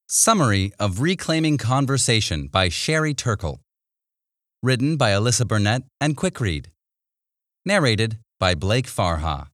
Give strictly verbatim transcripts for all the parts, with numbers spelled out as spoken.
Summary of Reclaiming Conversation by Sherry Turkle. Written by Alyssa Burnett and Quickread. Narrated by Blake Farha.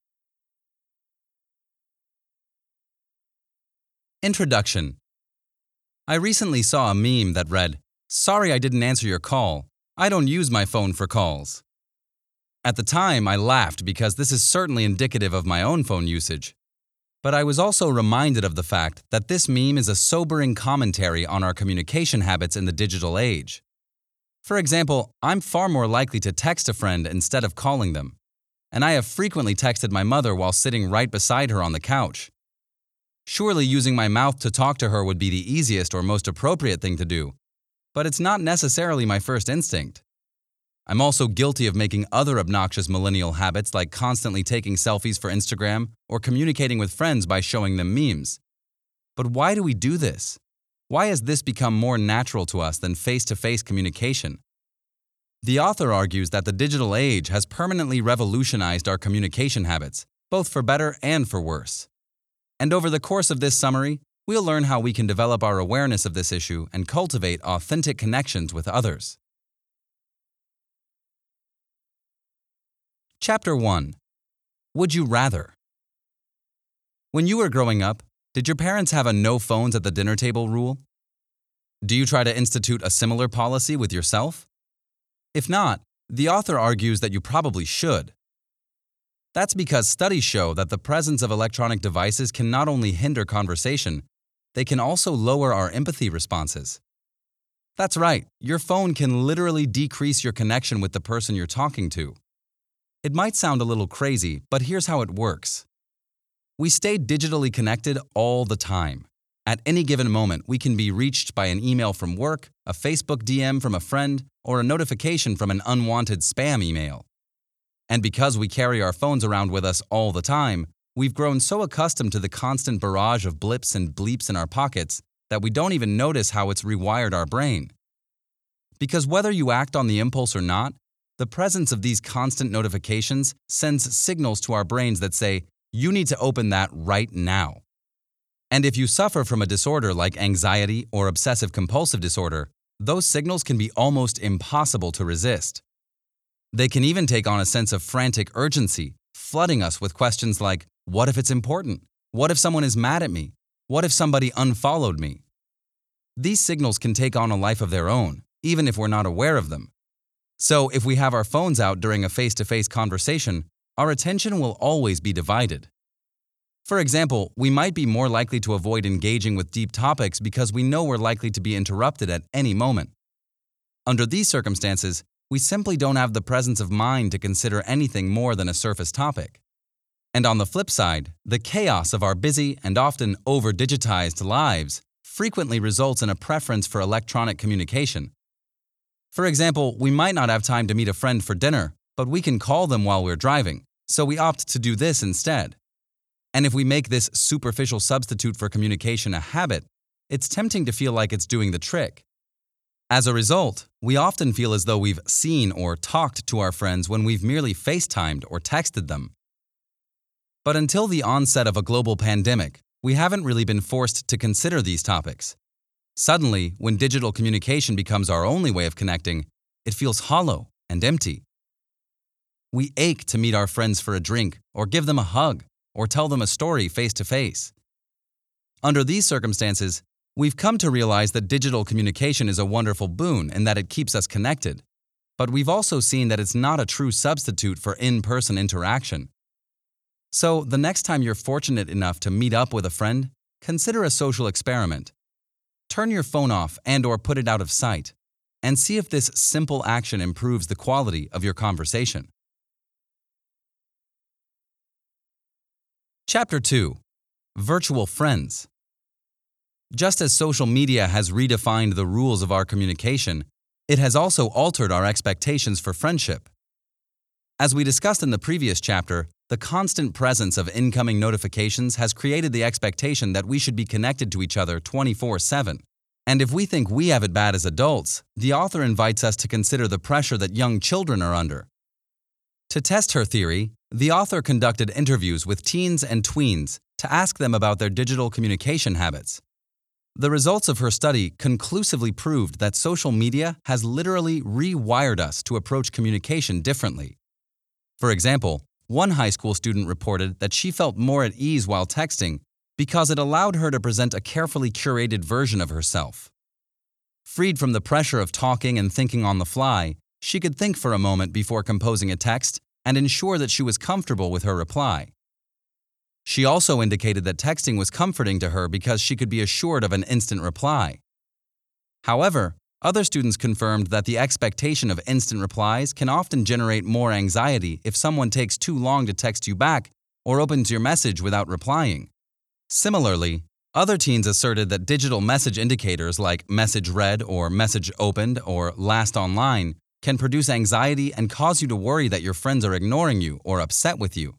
Introduction. I recently saw a meme that read, "Sorry I didn't answer your call. I don't use my phone for calls." At the time, I laughed because this is certainly indicative of my own phone usage. But I was also reminded of the fact that this meme is a sobering commentary on our communication habits in the digital age. For example, I'm far more likely to text a friend instead of calling them, and I have frequently texted my mother while sitting right beside her on the couch. Surely using my mouth to talk to her would be the easiest or most appropriate thing to do, but it's not necessarily my first instinct. I'm also guilty of making other obnoxious millennial habits like constantly taking selfies for Instagram or communicating with friends by showing them memes. But why do we do this? Why has this become more natural to us than face-to-face communication? The author argues that the digital age has permanently revolutionized our communication habits, both for better and for worse. And over the course of this summary, we'll learn how we can develop our awareness of this issue and cultivate authentic connections with others. Chapter one. Would you rather? When you were growing up, did your parents have a no phones at the dinner table rule? Do you try to institute a similar policy with yourself? If not, the author argues that you probably should. That's because studies show that the presence of electronic devices can not only hinder conversation, they can also lower our empathy responses. That's right, your phone can literally decrease your connection with the person you're talking to. It might sound a little crazy, but here's how it works. We stay digitally connected all the time. At any given moment, we can be reached by an email from work, a Facebook D M from a friend, or a notification from an unwanted spam email. And because we carry our phones around with us all the time, we've grown so accustomed to the constant barrage of blips and bleeps in our pockets that we don't even notice how it's rewired our brain. Because whether you act on the impulse or not, the presence of these constant notifications sends signals to our brains that say, you need to open that right now. And if you suffer from a disorder like anxiety or obsessive-compulsive disorder, those signals can be almost impossible to resist. They can even take on a sense of frantic urgency, flooding us with questions like, what if it's important? What if someone is mad at me? What if somebody unfollowed me? These signals can take on a life of their own, even if we're not aware of them. So if we have our phones out during a face-to-face conversation, our attention will always be divided. For example, we might be more likely to avoid engaging with deep topics because we know we're likely to be interrupted at any moment. Under these circumstances, we simply don't have the presence of mind to consider anything more than a surface topic. And on the flip side, the chaos of our busy and often over-digitized lives frequently results in a preference for electronic communication. For example, we might not have time to meet a friend for dinner, but we can call them while we're driving, so we opt to do this instead. And if we make this superficial substitute for communication a habit, it's tempting to feel like it's doing the trick. As a result, we often feel as though we've seen or talked to our friends when we've merely FaceTimed or texted them. But until the onset of a global pandemic, we haven't really been forced to consider these topics. Suddenly, when digital communication becomes our only way of connecting, it feels hollow and empty. We ache to meet our friends for a drink, or give them a hug, or tell them a story face-to-face. Under these circumstances, we've come to realize that digital communication is a wonderful boon in that it keeps us connected. But we've also seen that it's not a true substitute for in-person interaction. So, the next time you're fortunate enough to meet up with a friend, consider a social experiment. Turn your phone off and or put it out of sight, and see if this simple action improves the quality of your conversation. Chapter two. Virtual Friends. Just as social media has redefined the rules of our communication, it has also altered our expectations for friendship. As we discussed in the previous chapter, the constant presence of incoming notifications has created the expectation that we should be connected to each other twenty-four seven. And if we think we have it bad as adults, the author invites us to consider the pressure that young children are under. To test her theory, the author conducted interviews with teens and tweens to ask them about their digital communication habits. The results of her study conclusively proved that social media has literally rewired us to approach communication differently. For example, one high school student reported that she felt more at ease while texting because it allowed her to present a carefully curated version of herself. Freed from the pressure of talking and thinking on the fly, she could think for a moment before composing a text and ensure that she was comfortable with her reply. She also indicated that texting was comforting to her because she could be assured of an instant reply. However, other students confirmed that the expectation of instant replies can often generate more anxiety if someone takes too long to text you back or opens your message without replying. Similarly, other teens asserted that digital message indicators like message read or message opened or last online can produce anxiety and cause you to worry that your friends are ignoring you or upset with you.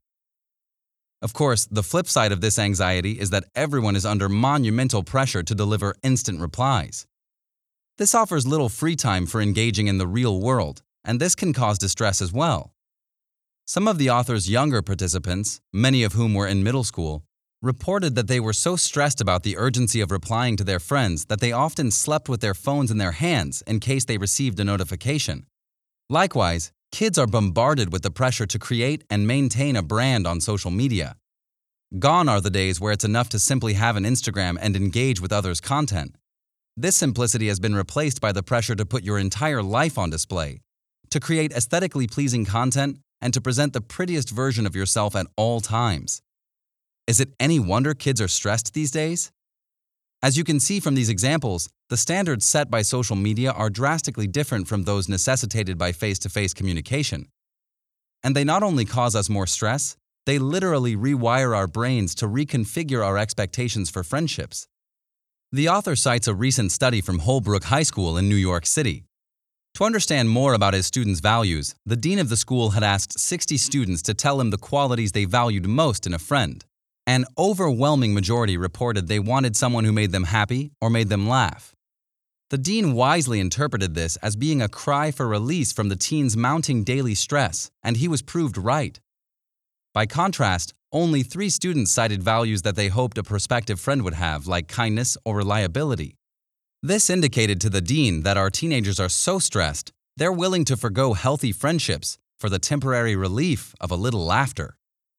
Of course, the flip side of this anxiety is that everyone is under monumental pressure to deliver instant replies. This offers little free time for engaging in the real world, and this can cause distress as well. Some of the author's younger participants, many of whom were in middle school, reported that they were so stressed about the urgency of replying to their friends that they often slept with their phones in their hands in case they received a notification. Likewise, kids are bombarded with the pressure to create and maintain a brand on social media. Gone are the days where it's enough to simply have an Instagram and engage with others' content. This simplicity has been replaced by the pressure to put your entire life on display, to create aesthetically pleasing content, and to present the prettiest version of yourself at all times. Is it any wonder kids are stressed these days? As you can see from these examples, the standards set by social media are drastically different from those necessitated by face-to-face communication. And they not only cause us more stress, they literally rewire our brains to reconfigure our expectations for friendships. The author cites a recent study from Holbrook High School in New York City. To understand more about his students' values, the dean of the school had asked sixty students to tell him the qualities they valued most in a friend. An overwhelming majority reported they wanted someone who made them happy or made them laugh. The dean wisely interpreted this as being a cry for release from the teens' mounting daily stress, and he was proved right. By contrast, only three students cited values that they hoped a prospective friend would have, like kindness or reliability. This indicated to the dean that our teenagers are so stressed, they're willing to forgo healthy friendships for the temporary relief of a little laughter.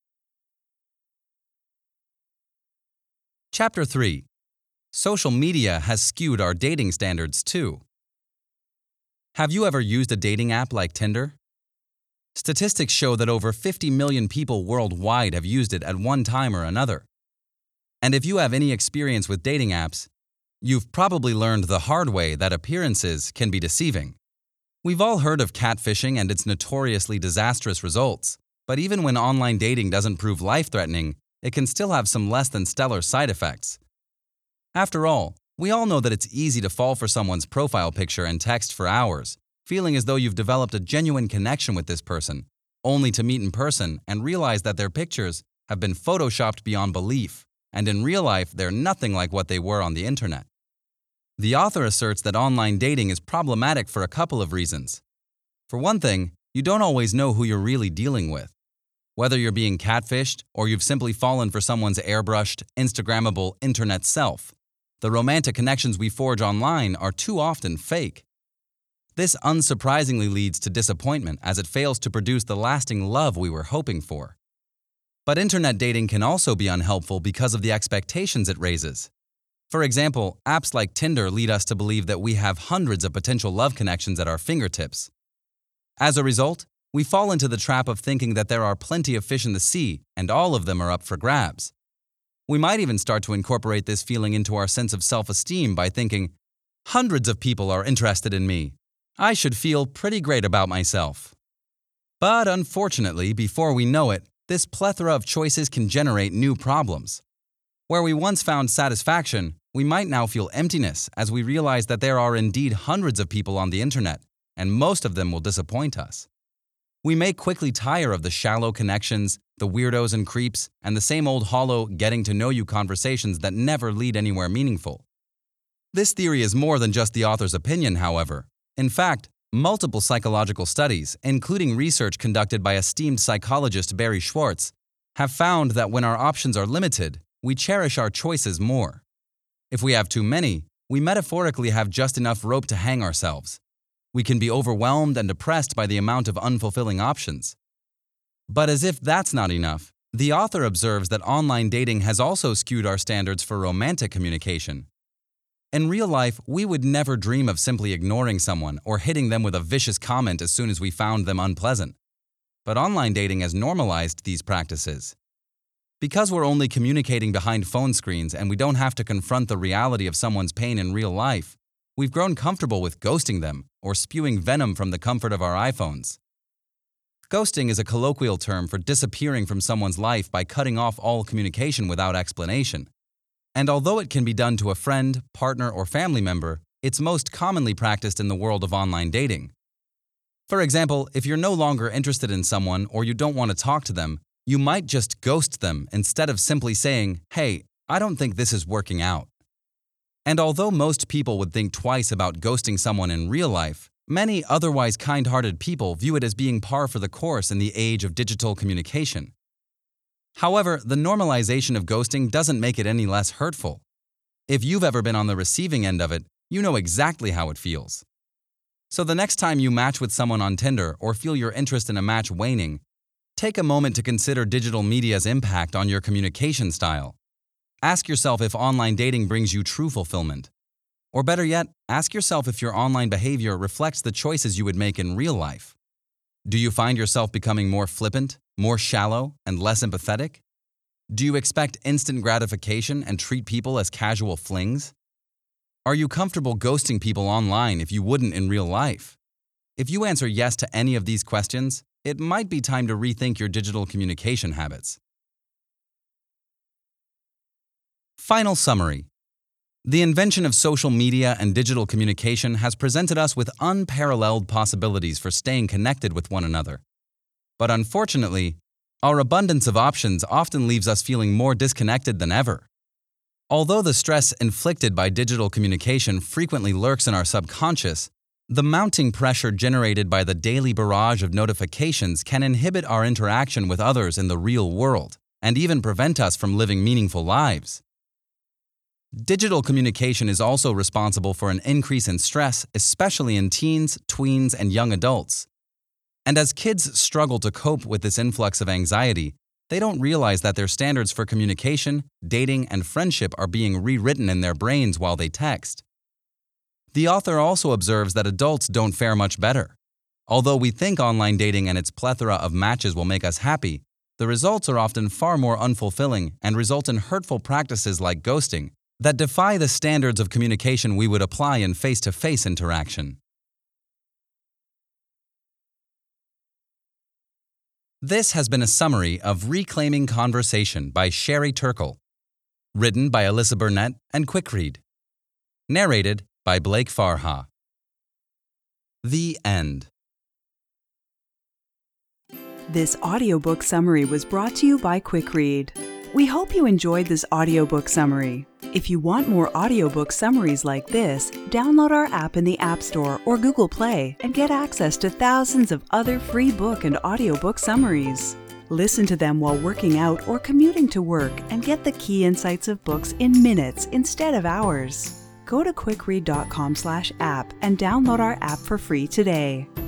Chapter three. Social media has skewed our dating standards too. Have you ever used a dating app like Tinder? Statistics show that over fifty million people worldwide have used it at one time or another. And if you have any experience with dating apps, you've probably learned the hard way that appearances can be deceiving. We've all heard of catfishing and its notoriously disastrous results, but even when online dating doesn't prove life-threatening, it can still have some less than stellar side effects. After all, we all know that it's easy to fall for someone's profile picture and text for hours, feeling as though you've developed a genuine connection with this person, only to meet in person and realize that their pictures have been photoshopped beyond belief, and in real life they're nothing like what they were on the internet. The author asserts that online dating is problematic for a couple of reasons. For one thing, you don't always know who you're really dealing with. Whether you're being catfished or you've simply fallen for someone's airbrushed, Instagrammable internet self, the romantic connections we forge online are too often fake. This unsurprisingly leads to disappointment as it fails to produce the lasting love we were hoping for. But internet dating can also be unhelpful because of the expectations it raises. For example, apps like Tinder lead us to believe that we have hundreds of potential love connections at our fingertips. As a result, we fall into the trap of thinking that there are plenty of fish in the sea and all of them are up for grabs. We might even start to incorporate this feeling into our sense of self-esteem by thinking, hundreds of people are interested in me. I should feel pretty great about myself. But unfortunately, before we know it, this plethora of choices can generate new problems. Where we once found satisfaction, we might now feel emptiness as we realize that there are indeed hundreds of people on the internet, and most of them will disappoint us. We may quickly tire of the shallow connections, the weirdos and creeps, and the same old hollow getting-to-know-you conversations that never lead anywhere meaningful. This theory is more than just the author's opinion, however. In fact, multiple psychological studies, including research conducted by esteemed psychologist Barry Schwartz, have found that when our options are limited, we cherish our choices more. If we have too many, we metaphorically have just enough rope to hang ourselves. We can be overwhelmed and depressed by the amount of unfulfilling options. But as if that's not enough, the author observes that online dating has also skewed our standards for romantic communication. In real life, we would never dream of simply ignoring someone or hitting them with a vicious comment as soon as we found them unpleasant. But online dating has normalized these practices. Because we're only communicating behind phone screens and we don't have to confront the reality of someone's pain in real life, we've grown comfortable with ghosting them or spewing venom from the comfort of our iPhones. Ghosting is a colloquial term for disappearing from someone's life by cutting off all communication without explanation. And although it can be done to a friend, partner, or family member, it's most commonly practiced in the world of online dating. For example, if you're no longer interested in someone or you don't want to talk to them, you might just ghost them instead of simply saying, "Hey, I don't think this is working out." And although most people would think twice about ghosting someone in real life, many otherwise kind-hearted people view it as being par for the course in the age of digital communication. However, the normalization of ghosting doesn't make it any less hurtful. If you've ever been on the receiving end of it, you know exactly how it feels. So the next time you match with someone on Tinder or feel your interest in a match waning, take a moment to consider digital media's impact on your communication style. Ask yourself if online dating brings you true fulfillment. Or better yet, ask yourself if your online behavior reflects the choices you would make in real life. Do you find yourself becoming more flippant, more shallow, and less empathetic? Do you expect instant gratification and treat people as casual flings? Are you comfortable ghosting people online if you wouldn't in real life? If you answer yes to any of these questions, it might be time to rethink your digital communication habits. Final summary. The invention of social media and digital communication has presented us with unparalleled possibilities for staying connected with one another. But unfortunately, our abundance of options often leaves us feeling more disconnected than ever. Although the stress inflicted by digital communication frequently lurks in our subconscious, the mounting pressure generated by the daily barrage of notifications can inhibit our interaction with others in the real world and even prevent us from living meaningful lives. Digital communication is also responsible for an increase in stress, especially in teens, tweens, and young adults. And as kids struggle to cope with this influx of anxiety, they don't realize that their standards for communication, dating, and friendship are being rewritten in their brains while they text. The author also observes that adults don't fare much better. Although we think online dating and its plethora of matches will make us happy, the results are often far more unfulfilling and result in hurtful practices like ghosting that defy the standards of communication we would apply in face-to-face interaction. This has been a summary of Reclaiming Conversation by Sherry Turkle, written by Alyssa Burnett and Quickread, narrated by Blake Farha. The end. This audiobook summary was brought to you by Quickread. We hope you enjoyed this audiobook summary. If you want more audiobook summaries like this, download our app in the App Store or Google Play and get access to thousands of other free book and audiobook summaries. Listen to them while working out or commuting to work and get the key insights of books in minutes instead of hours. Go to quickread dot com slash app and download our app for free today.